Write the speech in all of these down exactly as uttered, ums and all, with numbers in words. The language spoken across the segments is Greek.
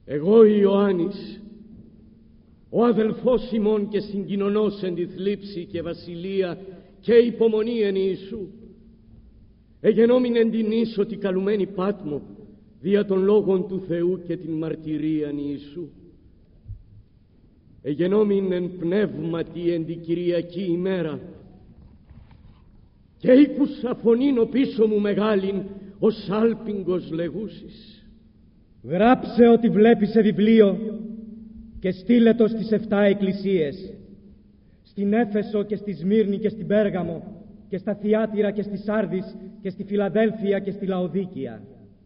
Εγώ Ιωάννης, ο αδελφός ημών και συγκοινωνός εν τη θλίψη και βασιλεία και υπομονή εν Ιησού, εγενόμην εν την ίσο τη καλουμένη Πάτμο δια των λόγων του Θεού και την μαρτυρίαν Ιησού, εγενόμην εν πνεύματι εν την Κυριακή ημέρα, και ήκουσα φωνήν ο πίσω μου μεγάλην ως άλπιγγος λεγούσης. Γράψε ότι βλέπεις σε βιβλίο και στείλε το στις εφτά εκκλησίες, στην Έφεσο και στη Σμύρνη και στην Πέργαμο και στα Θιάτυρα και στη Σάρδης και στη Φιλαδέλφια και στη Λαοδίκια.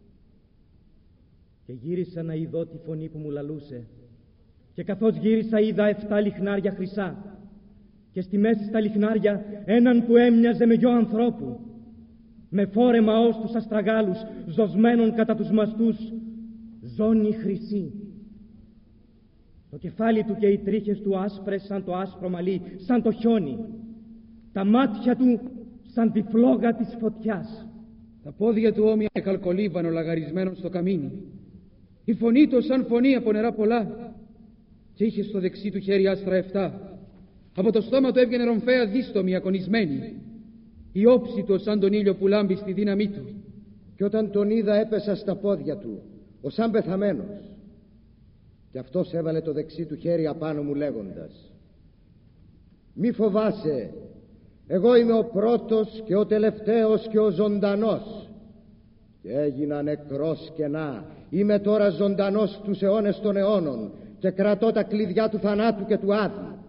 Και γύρισα να ειδώ τη φωνή που μου λαλούσε, και καθώς γύρισα είδα εφτά λιχνάρια χρυσά, και στη μέση στα λιχνάρια έναν που έμοιαζε με γιο ανθρώπου, με φόρεμα ως τους αστραγάλους, ζωσμένων κατά τους μαστούς, ζώνη χρυσή. Το κεφάλι του και οι τρίχες του άσπρες σαν το άσπρο μαλλί, σαν το χιόνι. Τα μάτια του σαν τη φλόγα της φωτιάς. Τα πόδια του όμοια καλκολίβανο λαγαρισμένων στο καμίνι. Η φωνή του σαν φωνή από νερά πολλά. Και είχε στο δεξί του χέρι άστρα εφτά. Από το στόμα του έβγαινε ρομφαία δίστομη ακονισμένη. Η όψη του σαν τον ήλιο που λάμπει στη δύναμή του. Και όταν τον είδα έπεσα στα πόδια του, ως σαν πεθαμένος. Και αυτός έβαλε το δεξί του χέρι απάνω μου λέγοντας: «Μη φοβάσαι, εγώ είμαι ο πρώτος και ο τελευταίος και ο ζωντανός. Και έγινα νεκρός και να, είμαι τώρα ζωντανός τους αιώνες των αιώνων και κρατώ τα κλειδιά του θανάτου και του άδη.